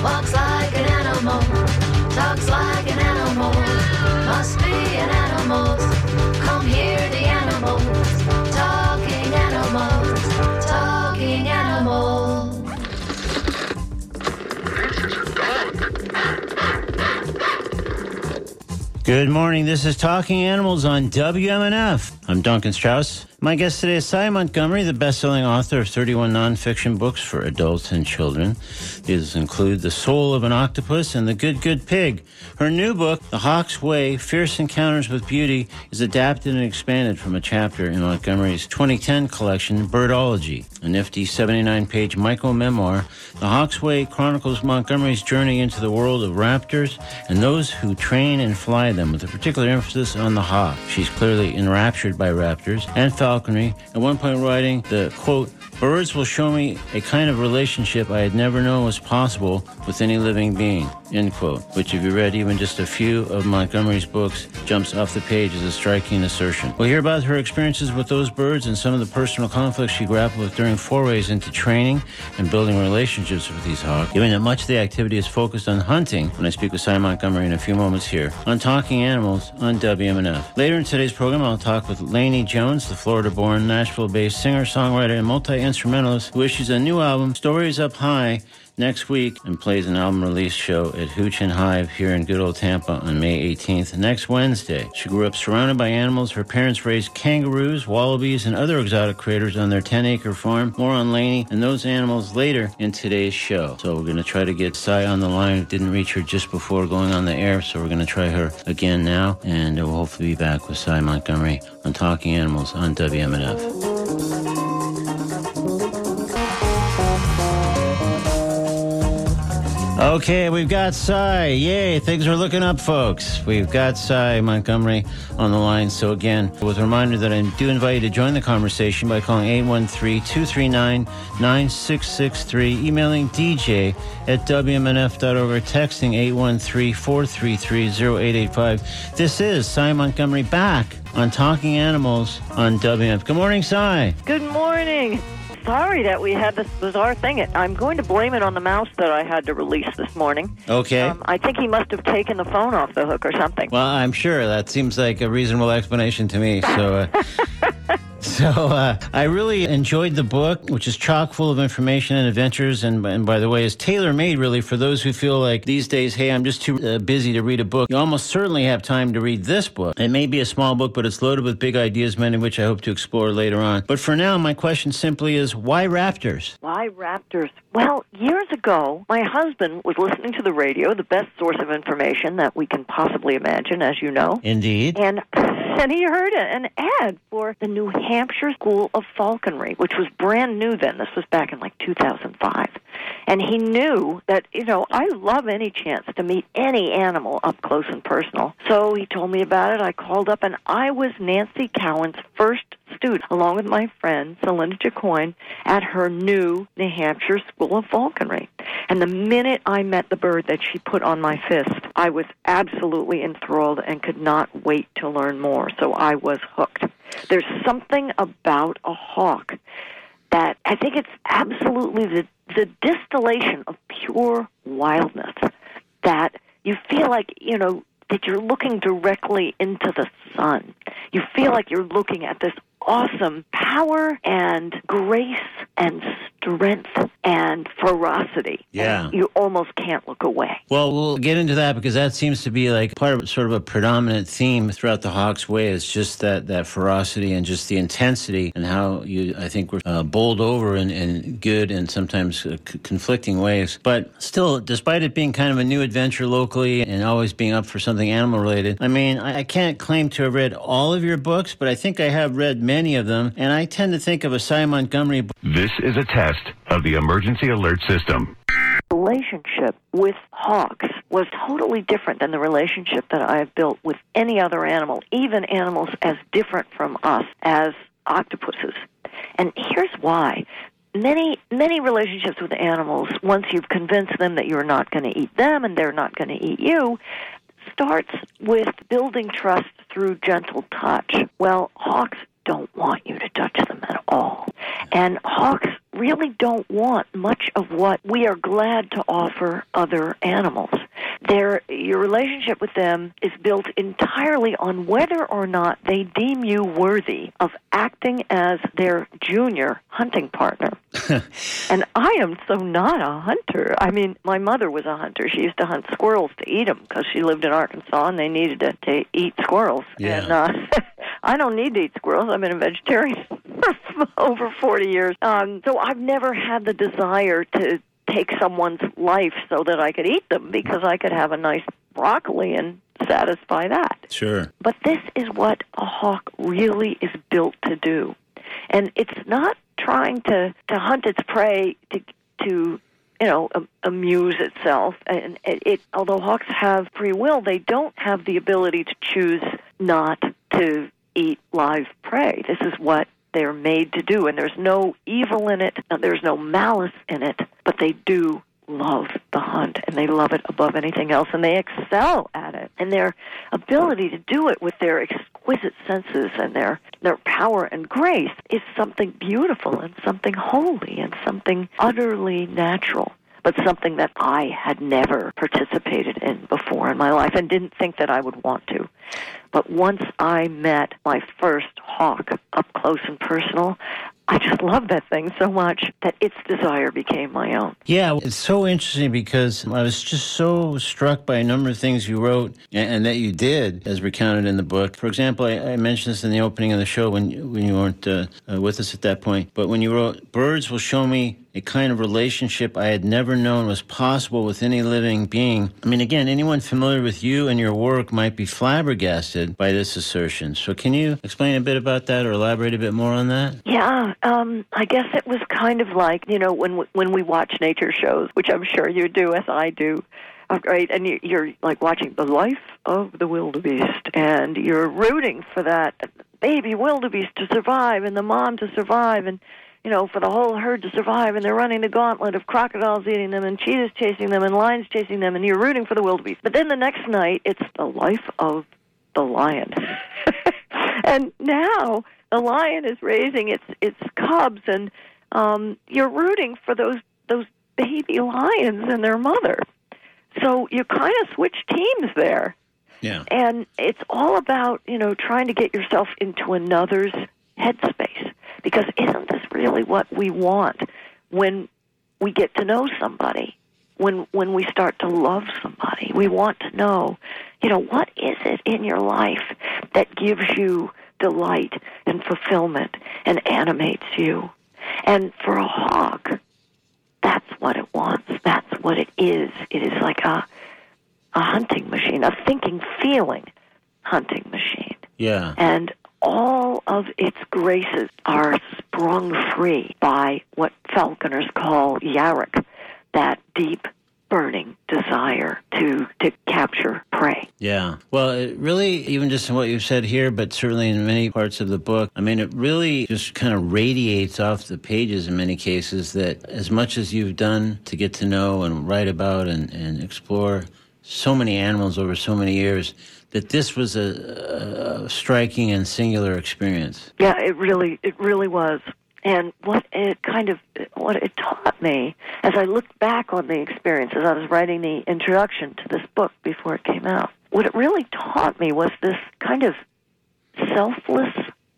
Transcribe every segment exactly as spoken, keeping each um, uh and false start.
walks like an animal, talks like an animal, must be an animal. Come hear the animals, talking animals, talking animals. Good morning. This is Talking Animals on W M N F. I'm Duncan Strauss. My guest today is Sy Montgomery, the best-selling author of thirty-one nonfiction books for adults and children. These include The Soul of an Octopus and The Good, Good Pig. Her new book, The Hawk's Way, Fierce Encounters with Beauty, is adapted and expanded from a chapter in Montgomery's twenty ten collection, Birdology. A nifty seventy-nine page micro-memoir, The Hawk's Way chronicles Montgomery's journey into the world of raptors and those who train and fly them, with a particular emphasis on the hawk. She's clearly enraptured by raptors and falconry, at one point writing the, quote, "Birds will show me a kind of relationship I had never known was possible with any living being," end quote, which, if you read even just a few of Montgomery's books, jumps off the page as a striking assertion. We'll hear about her experiences with those birds and some of the personal conflicts she grappled with during forays into training and building relationships with these hawks, given that much of the activity is focused on hunting, when I speak with Sy Montgomery in a few moments here on Talking Animals on W M N F. Later in today's program, I'll talk with Lainey Jones, the Florida-born, Nashville-based singer, songwriter, and multi-instrumentalist who issues a new album, Stories Up High, next week, and plays an album release show at Hooch and Hive here in good old Tampa on May eighteenth, next Wednesday. She grew up surrounded by animals. Her parents raised kangaroos, wallabies, and other exotic critters on their ten acre farm. More on Lainey and those animals later in today's show. So we're going to try to get Sy on the line. We didn't reach her just before going on the air, so we're going to try her again now, and we'll hopefully be back with Sy Montgomery on Talking Animals on W M N F. Okay, we've got Sy. Yay, things are looking up, folks. We've got Sy Montgomery on the line. So again, with a reminder that I do invite you to join the conversation by calling eight one three, two three nine, nine six six three, emailing D J at W M N F dot org, or texting eight one three, four three three, zero eight eight five. This is Sy Montgomery back on Talking Animals on W M N F. Good morning, Sy. Good morning. Sorry that we had this bizarre thing. I'm going to blame it on the mouse that I had to release this morning. Okay. Um, I think he must have taken the phone off the hook or something. Well, I'm sure. That seems like a reasonable explanation to me. So, uh, so uh, I really enjoyed the book, which is chock full of information and adventures, and, and by the way, is tailor-made really for those who feel like these days, hey, I'm just too uh, busy to read a book. You almost certainly have time to read this book. It may be a small book, but it's loaded with big ideas, many of which I hope to explore later on. But for now, my question simply is, why raptors? Why raptors? Well, years ago, my husband was listening to the radio, the best source of information that we can possibly imagine, as you know. Indeed. And and he heard an ad for the New Hampshire School of Falconry, which was brand new then. This was back in like two thousand five. And he knew that, you know, I love any chance to meet any animal up close and personal. So he told me about it. I called up, and I was Nancy Cowan's first student, along with my friend, Celinda Jacoin, at her new New Hampshire School of Falconry. And the minute I met the bird that she put on my fist, I was absolutely enthralled and could not wait to learn more. So I was hooked. There's something about a hawk that I think it's absolutely the, the distillation of pure wildness, that you feel like, you know, that you're looking directly into the sun. You feel like you're looking at this awesome power and grace and strength and ferocity. Yeah. And you almost can't look away. Well, we'll get into that because that seems to be like part of sort of a predominant theme throughout the Hawk's Way. It's just that, that ferocity and just the intensity and how you, I think, we're uh, bowled over in, in good and sometimes uh, c- conflicting ways. But still, despite it being kind of a new adventure locally and always being up for something animal-related, I mean, I, I can't claim to have read all of your books, but I think I have read many of them, and I tend to think of a Sy Montgomery book. This is a test of the emergency alert system. Relationship with hawks was totally different than the relationship that I have built with any other animal, even animals as different from us as octopuses. And here's why. Many, many relationships with animals, once you've convinced them that you're not going to eat them and they're not going to eat you, starts with building trust through gentle touch. Well, hawks don't want you to touch them at all. And hawks really don't want much of what we are glad to offer other animals. Their, your relationship with them is built entirely on whether or not they deem you worthy of acting as their junior hunting partner. And I am so not a hunter. I mean, my mother was a hunter. She used to hunt squirrels to eat them because she lived in Arkansas and they needed to, to eat squirrels. Yeah. And uh, I don't need to eat squirrels. I've been a vegetarian for over forty years. Um, so I've never had the desire to take someone's life so that I could eat them because I could have a nice broccoli and satisfy that. Sure. But this is what a hawk really is built to do. And it's not trying to, to hunt its prey to, to you know, um, amuse itself. And it, it, although hawks have free will, they don't have the ability to choose not to eat live prey. This is what they're made to do, and there's no evil in it, and there's no malice in it, but they do love the hunt, and they love it above anything else, and they excel at it. And their ability to do it with their exquisite senses and their, their power and grace is something beautiful and something holy and something utterly natural, but something that I had never participated in before in my life and didn't think that I would want to. But once I met my first hawk up close and personal, I just loved that thing so much that its desire became my own. Yeah, it's so interesting because I was just so struck by a number of things you wrote and, and that you did, as recounted in the book. For example, I, I mentioned this in the opening of the show when, when you weren't uh, uh, with us at that point, but when you wrote, "Birds will show me a kind of relationship I had never known was possible with any living being." I mean, again, anyone familiar with you and your work might be flabbergasted by this assertion. So can you explain a bit about that or elaborate a bit more on that? Yeah, um, I guess it was kind of like, you know, when we, when we watch nature shows, which I'm sure you do as I do, uh, right? And you, you're like watching the life of the wildebeest, and you're rooting for that baby wildebeest to survive and the mom to survive, and you know, for the whole herd to survive, and they're running the gauntlet of crocodiles eating them and cheetahs chasing them and lions chasing them, and you're rooting for the wildebeest. But then the next night, it's the life of the lion. And now the lion is raising its its cubs, and um, you're rooting for those those baby lions and their mother. So you kind of switch teams there. Yeah. And it's all about, you know, trying to get yourself into another's headspace. Because isn't this really what we want when we get to know somebody, when when we start to love somebody? We want to know, you know, what is it in your life that gives you delight and fulfillment and animates you? And for a hawk, that's what it wants. That's what it is. It is like a a hunting machine, a thinking, feeling hunting machine. Yeah. And all of its graces are sprung free by what falconers call yarrick, that deep, burning desire to, to capture prey. Yeah. Well, it really, even just in what you've said here, but certainly in many parts of the book, I mean, it really just kind of radiates off the pages in many cases that as much as you've done to get to know and write about and, and explore so many animals over so many years, that this was a, a striking and singular experience. Yeah, it really, it really was. And what it kind of, what it taught me, as I looked back on the experience, as I was writing the introduction to this book before it came out, what it really taught me was this kind of selfless,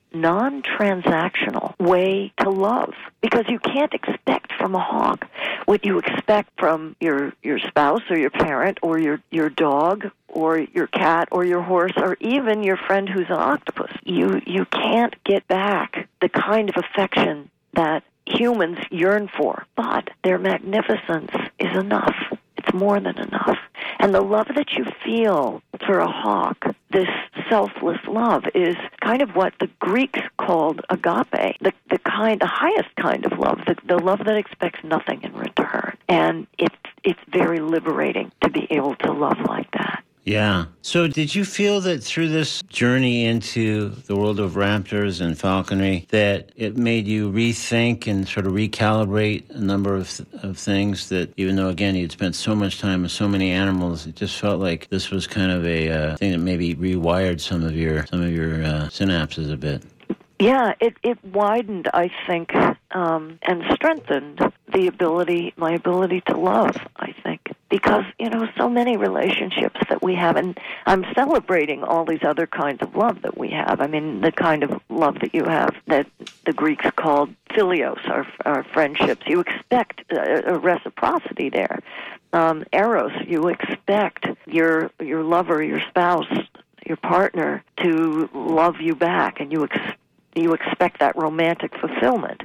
non-transactional way to love. Because you can't expect from a hawk what you expect from your, your spouse or your parent or your, your dog or your cat or your horse or even your friend who's an octopus. You you can't get back the kind of affection that humans yearn for, but their magnificence is enough. It's more than enough. And the love that you feel for a hawk, this selfless love, is kind of what the Greeks called agape, the, the kind, the highest kind of love, the, the love that expects nothing in return. And it's it's very liberating to be able to love like that. Yeah. So did you feel that through this journey into the world of raptors and falconry that it made you rethink and sort of recalibrate a number of, th- of things that, even though, again, you'd spent so much time with so many animals, it just felt like this was kind of a uh, thing that maybe rewired some of your some of your uh, synapses a bit? Yeah, it, it widened, I think, um, and strengthened the ability, my ability to love, I think. Because, you know, so many relationships that we have, and I'm celebrating all these other kinds of love that we have. I mean, the kind of love that you have that the Greeks called philios, our, our friendships. You expect a, a reciprocity there. Um, eros, you expect your your lover, your spouse, your partner to love you back, and you expect you expect that romantic fulfillment.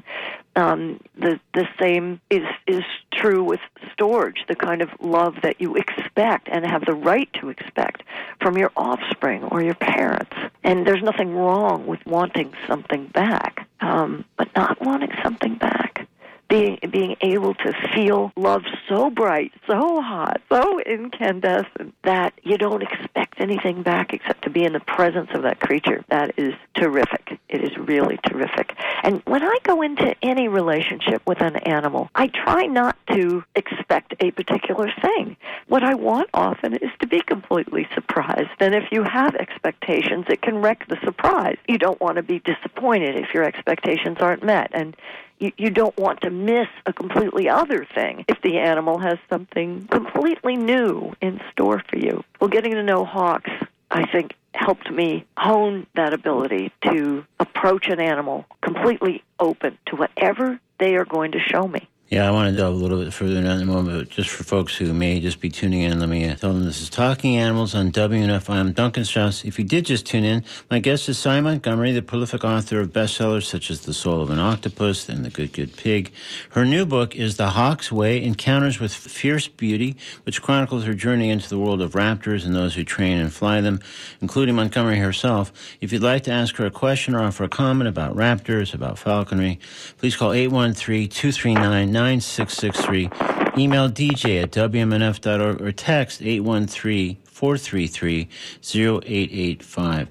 Um, the the same is is true with storge, the kind of love that you expect and have the right to expect from your offspring or your parents. And there's nothing wrong with wanting something back, um, but not wanting something back. Being being able to feel love so bright, so hot, so incandescent that you don't expect anything back except to be in the presence of that creature. That is terrific. It is really terrific. And when I go into any relationship with an animal, I try not to expect a particular thing. What I want often is to be completely surprised. And if you have expectations, it can wreck the surprise. You don't want to be disappointed if your expectations aren't met. And You, you don't want to miss a completely other thing if the animal has something completely new in store for you. Well, getting to know hawks, I think, helped me hone that ability to approach an animal completely open to whatever they are going to show me. Yeah, I want to delve a little bit further in a moment, but just for folks who may just be tuning in, let me tell them this is Talking Animals on W N F. I'm Duncan Strauss. If you did just tune in, my guest is Sy Montgomery, the prolific author of bestsellers such as The Soul of an Octopus and The Good, Good Pig. Her new book is The Hawk's Way, Encounters with Fierce Beauty, which chronicles her journey into the world of raptors and those who train and fly them, including Montgomery herself. If you'd like to ask her a question or offer a comment about raptors, about falconry, please call eight one three, two three nine, nine six six three. Email D J at W M N F dot org or text eight one three, four three three, zero eight eight five.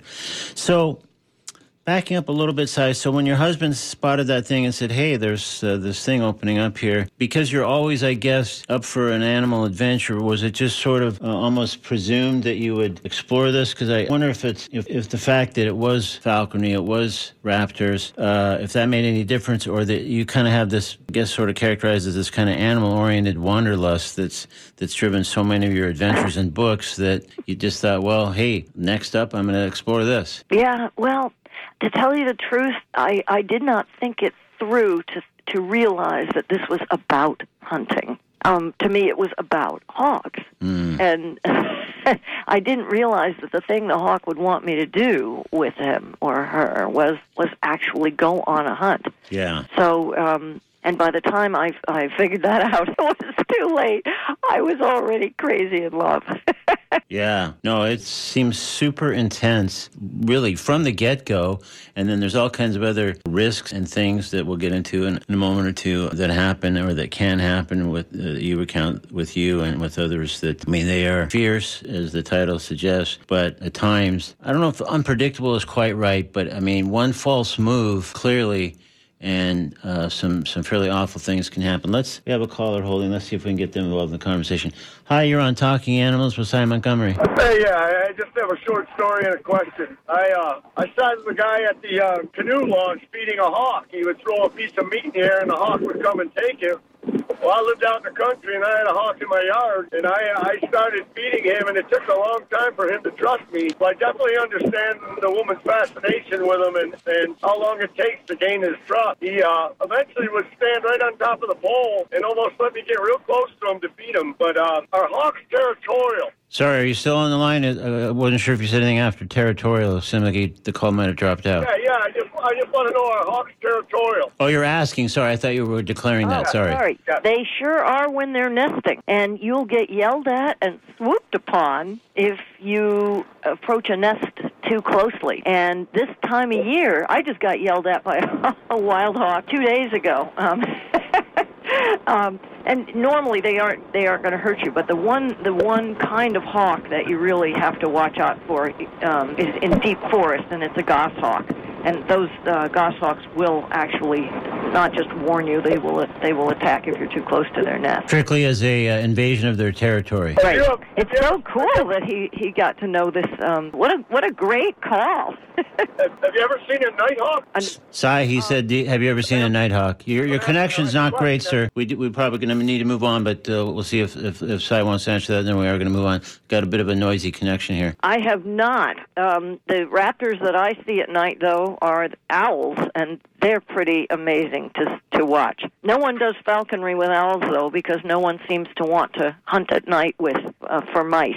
So, backing up a little bit, Si, so when your husband spotted that thing and said, hey, there's uh, this thing opening up here, because you're always, I guess, up for an animal adventure, was it just sort of uh, almost presumed that you would explore this? Because I wonder if it's if, if the fact that it was falconry, it was raptors, uh, if that made any difference, or that you kind of have this, I guess, sort of characterized as this kind of animal-oriented wanderlust that's that's driven so many of your adventures and books that you just thought, well, hey, next up, I'm going to explore this. Yeah, well, to tell you the truth, I, I did not think it through to to realize that this was about hunting. Um, to me, it was about hawks. Mm. And I didn't realize that the thing the hawk would want me to do with him or her was, was actually go on a hunt. Yeah. So, um, and by the time I, I figured that out, it was too late. I was already crazy in love. Yeah. No, it seems super intense, really, from the get-go. And then there's all kinds of other risks and things that we'll get into in, in a moment or two that happen or that can happen with uh, you recount with you and with others that, I mean, they are fierce, as the title suggests, but at times, I don't know if unpredictable is quite right, but, I mean, one false move, clearly, and uh, some some fairly awful things can happen. Let's we have a caller holding. Let's see if we can get them involved in the conversation. Hi, you're on Talking Animals with Sy Montgomery. Hey, yeah, I just have a short story and a question. I uh, I saw the guy at the uh, canoe launch feeding a hawk. He would throw a piece of meat in the air, and the hawk would come and take it. Well, I lived out in the country, and I had a hawk in my yard, and I I started feeding him, and it took a long time for him to trust me. So I definitely understand the woman's fascination with him and, and how long it takes to gain his trust. He uh, eventually would stand right on top of the pole and almost let me get real close to him to feed him. But uh, our hawk's territorial. Sorry, are you still on the line? I wasn't sure if you said anything after territorial. It seemed like you, the call might have dropped out. Yeah, yeah, I just, I just want to know our hawk's territorial. Oh, you're asking. Sorry, I thought you were declaring that. Oh, sorry. Sorry. Yeah. They sure are when they're nesting, and you'll get yelled at and swooped upon if you approach a nest too closely. And this time of year, I just got yelled at by a, a wild hawk two days ago. Um, um, and normally they aren't they aren't going to hurt you, but the one the one kind of hawk that you really have to watch out for um, is in deep forest, and it's a goshawk. And those uh, goshawks will actually not just warn you; they will they will attack if you're too close to their nest. Strictly as a uh, invasion of their territory. Right. Yeah, It's yeah. so cool that he, he got to know this. Um, what a what a great call. Have, have you ever seen a nighthawk? Sai, he said, "Do- have you ever seen a nighthawk? Your your connection's not great, sir. We do, we're probably going to need to move on, but uh, we'll see if, if, if Sai wants to answer that, then we are going to move on. Got a bit of a noisy connection here. I have not. Um, the raptors that I see at night, though, are owls, and they're pretty amazing to to watch. No one does falconry with owls, though, because no one seems to want to hunt at night with uh, for mice.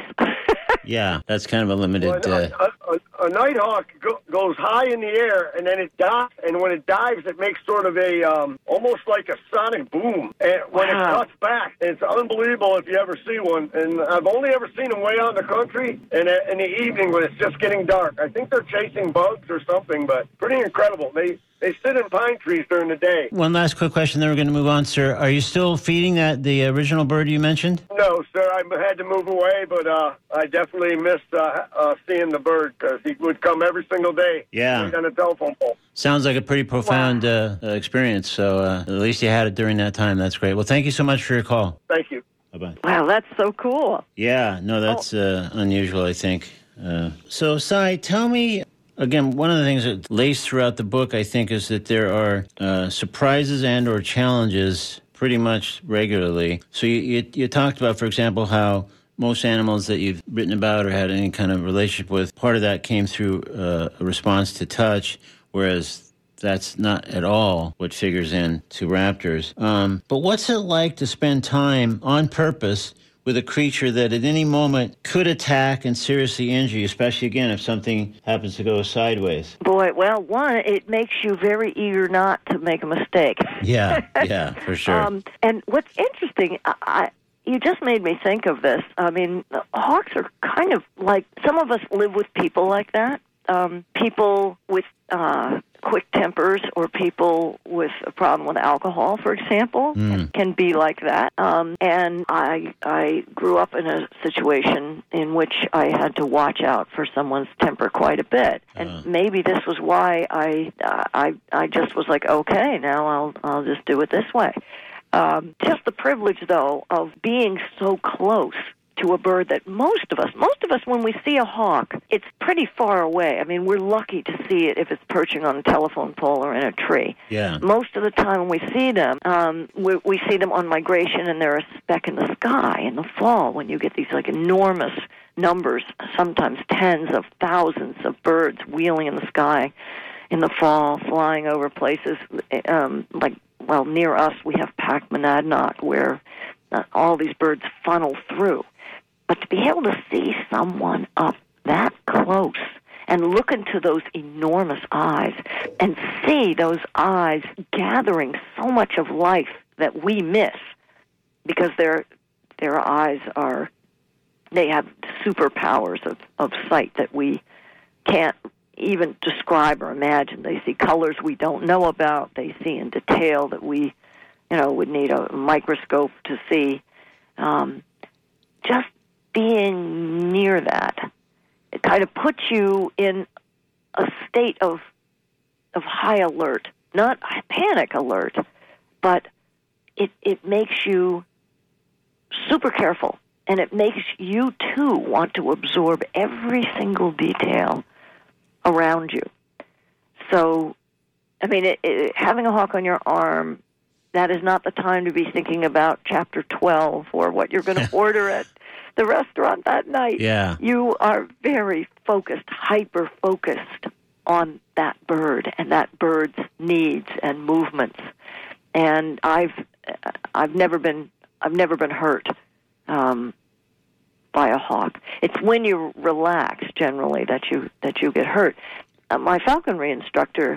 Yeah, that's kind of a limited... Well, Uh, a, a, a nighthawk go, goes high in the air, and then it dives, and when it dives, it makes sort of a, um, almost like a sonic boom. And when Wow. it cuts back, it's unbelievable if you ever see one. And I've only ever seen them way out in the country and in the evening when it's just getting dark. I think they're chasing bugs or something, but pretty incredible. They they sit in pine trees during the day. one last quick question, then we're going to move on, sir. Are you still feeding that the original bird you mentioned? No, sir, I had to move away, but uh, I definitely missed uh, uh, seeing the bird because he would come every single day. Yeah. Right on a telephone pole. Sounds like a pretty profound uh, uh, experience, so uh, at least you had it during that time. That's great. Well, thank you so much for your call. Thank you. Bye-bye. Wow, that's so cool. Yeah, no, that's uh, unusual, I think. Uh, so, Sai, tell me, again, one of the things that laced throughout the book, I think, is that there are uh, surprises and or challenges pretty much regularly. So you, you, you talked about, for example, how most animals that you've written about or had any kind of relationship with, part of that came through uh, a response to touch, whereas that's not at all what figures in to raptors. Um, but what's it like to spend time on purpose with a creature that at any moment could attack and seriously injure you, especially, again, if something happens to go sideways? Boy, well, one, it makes you very eager not to make a mistake. Yeah, yeah, for sure. Um, and what's interesting, I, I, you just made me think of this. I mean, hawks are kind of like, some of us live with people like that. Um, people with uh, quick tempers or people with a problem with alcohol, for example, Mm. can be like that. Um, and I I grew up in a situation in which I had to watch out for someone's temper quite a bit. And Uh. maybe this was why I I I just was like, okay, now I'll I'll just do it this way. Um, just the privilege, though, of being so close to a bird that most of us, most of us, when we see a hawk, it's pretty far away. I mean, we're lucky to see it if it's perching on a telephone pole or in a tree. Yeah. Most of the time when we see them, um, we, we see them on migration, and they're a speck in the sky in the fall when you get these, like, enormous numbers, sometimes tens of thousands of birds wheeling in the sky in the fall, flying over places um, like, well, near us we have Pac Monadnock, where uh, all these birds funnel through. But to be able to see someone up that close and look into those enormous eyes and see those eyes gathering so much of life that we miss because their their eyes are, they have superpowers of, of sight that we can't even describe or imagine. They see colors we don't know about. They see in detail that we, you know, would need a microscope to see. Um, just being near that, it kind of puts you in a state of of high alert, not panic alert, but it it makes you super careful, and it makes you too want to absorb every single detail around you. So, I mean, it, it, having a hawk on your arm, that is not the time to be thinking about chapter twelve or what you're going to order at the restaurant that night. Yeah. You are very focused, hyper-focused on that bird and that bird's needs and movements. And I've I've never been I've never been hurt um, by a hawk. It's when you relax generally that you that you get hurt. Uh, my falconry instructor,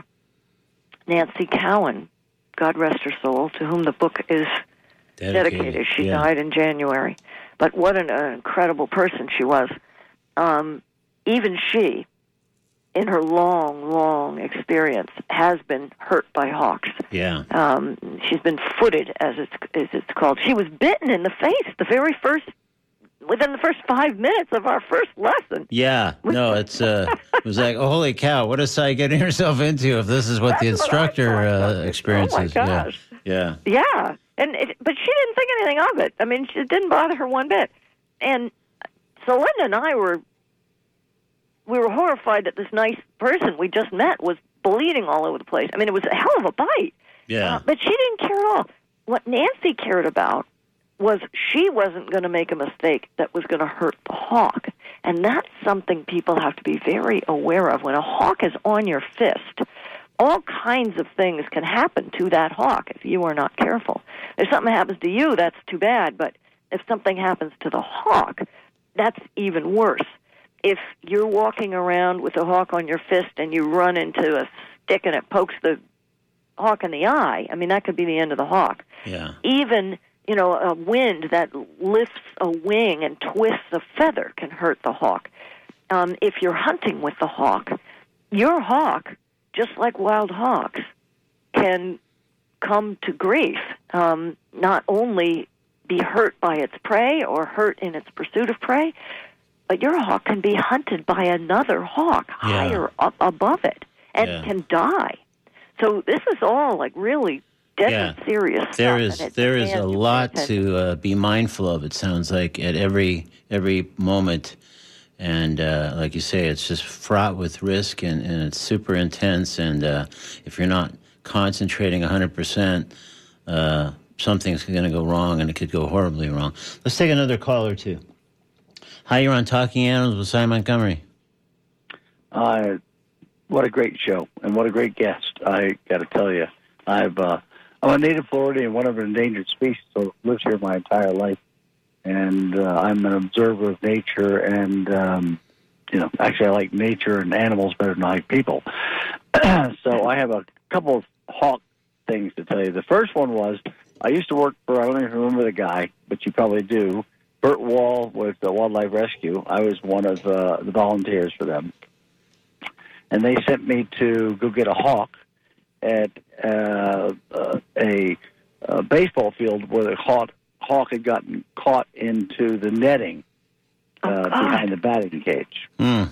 Nancy Cowan, God rest her soul, to whom the book is dedicated. dedicated. She yeah. died in January. But what an uh, incredible person she was. Um, even she, in her long, long experience, has been hurt by hawks. Yeah. Um, she's been footed, as it's, as it's called. She was bitten in the face the very first, within the first five minutes of our first lesson. Yeah, no, it's uh, it was like, oh, holy cow, what is I getting herself into if this is what the That's what I instructor thought. uh, experiences? Oh, my gosh. Yeah, yeah. Yeah, and it, but she didn't think anything of it. I mean, it didn't bother her one bit. And so Linda and I were, we were horrified that this nice person we just met was bleeding all over the place. I mean, it was a hell of a bite. Yeah. Uh, but she didn't care at all. What Nancy cared about was she wasn't going to make a mistake that was going to hurt the hawk. And that's something people have to be very aware of. When a hawk is on your fist, all kinds of things can happen to that hawk if you are not careful. If something happens to you, that's too bad. But if something happens to the hawk, that's even worse. If you're walking around with a hawk on your fist and you run into a stick and it pokes the hawk in the eye, I mean, that could be the end of the hawk. Yeah. Even, you know, a wind that lifts a wing and twists a feather can hurt the hawk. Um, if you're hunting with the hawk, your hawk, just like wild hawks, can come to grief, um, not only be hurt by its prey or hurt in its pursuit of prey, but your hawk can be hunted by another hawk Yeah. higher up above it and Yeah. can die. So this is all like really deadly Yeah. serious stuff. There and is it there is a demands you pay lot attention. to uh, be mindful of. It sounds like at every every moment, and uh, like you say, it's just fraught with risk, and, and it's super intense. And uh, if you're not concentrating one hundred percent, uh, something's going to go wrong, and it could go horribly wrong. Let's take another call or two. Hi, you're on Talking Animals with Cy Montgomery. Uh, what a great show, and what a great guest. I got to tell you, I've uh, I'm a native Floridian, one of an endangered species, so lived here my entire life, and uh, I'm an observer of nature. And um, you know, actually, I like nature and animals better than I like people. So I have a couple of hawk things to tell you. The first one was I used to work for, I don't even remember the guy, but you probably do, Burt Wall with the Wildlife Rescue. I was one of uh, the volunteers for them. And they sent me to go get a hawk at uh, uh, a, a baseball field where the hawk, hawk had gotten caught into the netting uh, Oh, God. behind the batting cage. Mm.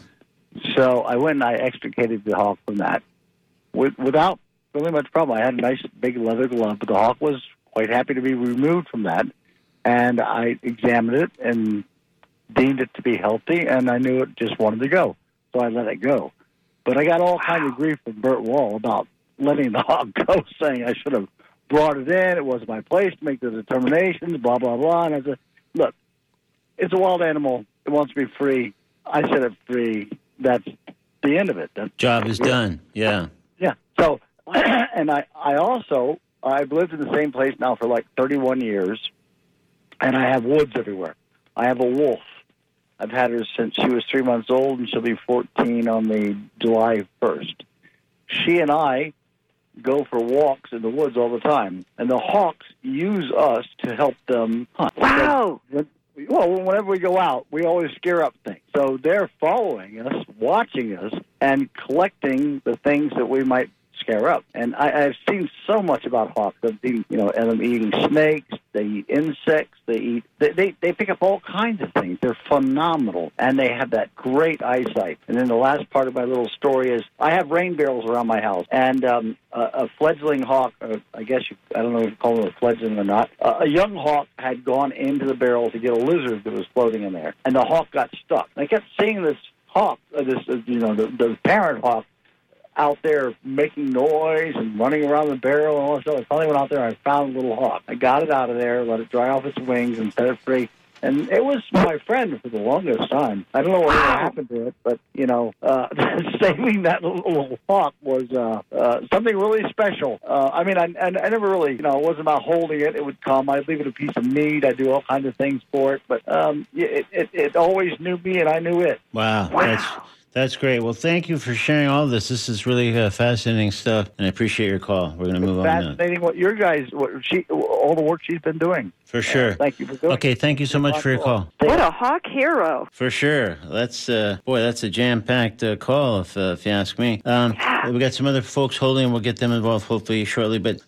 So I went and I extricated the hawk from that with, without really much problem. I had a nice big leather glove, but the hawk was quite happy to be removed from that. And I examined it and deemed it to be healthy, and I knew it just wanted to go. So I let it go. But I got all kinds of grief from Burt Wall about letting the hawk go, saying I should have brought it in. It wasn't my place to make the determinations, blah, blah, blah. And I said, look, it's a wild animal. It wants to be free. I set it free. That's the end of it. That's, Job is done. Yeah. yeah. So, and I, I also, I've lived in the same place now for like thirty-one years, and I have woods everywhere. I have a wolf. I've had her since she was three months old, and she'll be fourteen on the July first. She and I go for walks in the woods all the time, and the hawks use us to help them hunt. Wow. Because, well, whenever we go out, we always scare up things. So they're following us, watching us, and collecting the things that we might scare up. And I, I've seen so much about hawks. I've seen, you know, them eating snakes. They eat insects. They eat. They, they they pick up all kinds of things. They're phenomenal, and they have that great eyesight. And then the last part of my little story is I have rain barrels around my house, and um, a, a fledgling hawk. Uh, I guess you, I don't know if you call them a fledgling or not. Uh, a young hawk had gone into the barrel to get a lizard that was floating in there, and the hawk got stuck. I kept seeing this hawk, uh, this uh, you know, the, the parent hawk, out there making noise and running around the barrel and all that stuff. I finally went out there and I found a little hawk. I got it out of there, let it dry off its wings, and set it free. And it was my friend for the longest time. I don't know what Wow. happened to it, but, you know, uh, saving that little, little hawk was uh, uh, something really special. Uh, I mean, I, I, I never really, you know, it wasn't about holding it. It would come. I'd leave it a piece of meat. I'd do all kinds of things for it. But um, it, it, it always knew me, and I knew it. Wow. Wow. That's that's great. Well, thank you for sharing all this. This is really uh, fascinating stuff, and I appreciate your call. We're going to move on now. Fascinating what your guys, what she, all the work she's been doing. For sure. Uh, thank you for doing. Okay, thank you so much for your call. What a hawk hero. For sure. That's, uh, boy, that's a jam-packed uh, call, if, uh, if you ask me. Um, we got some other folks holding, and we'll get them involved hopefully shortly. But